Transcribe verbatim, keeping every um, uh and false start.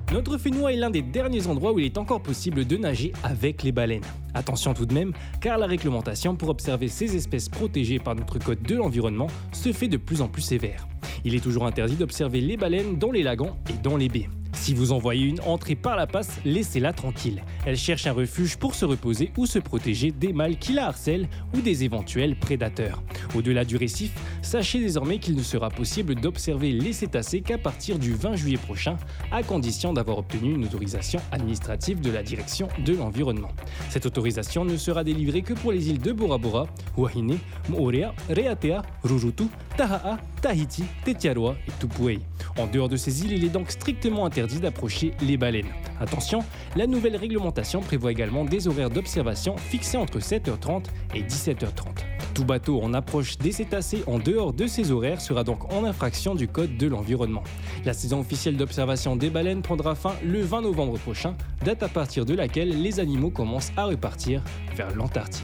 Notre Fénois est l'un des derniers endroits où il est encore possible de nager avec les baleines. Attention tout de même, car la réglementation pour observer ces espèces protégées par notre code de l'environnement se fait de plus en plus sévère. Il est toujours interdit d'observer les baleines dans les lagons et dans les baies. Si vous en voyez une entrer par la passe, laissez-la tranquille. Elle cherche un refuge pour se reposer ou se protéger des mâles qui la harcèlent ou des éventuels prédateurs. Au-delà du récif, sachez désormais qu'il ne sera possible d'observer les cétacés qu'à partir du vingt juillet prochain, à condition d'avoir obtenu une autorisation administrative de la direction de l'environnement. Cette autorisation ne sera délivrée que pour les îles de Bora Bora, Wahine, Moorea, Reatea, Rurutu, Taha'a, Tahiti, Tetiaroa et Tupuai. En dehors de ces îles, il est donc strictement interdit d'approcher les baleines. Attention, la nouvelle réglementation prévoit également des horaires d'observation fixés entre sept heures trente et dix-sept heures trente. Tout bateau en approche des cétacés en dehors de ces horaires sera donc en infraction du Code de l'environnement. La saison officielle d'observation des baleines prendra fin le vingt novembre prochain, date à partir de laquelle les animaux commencent à repartir vers l'Antarctique.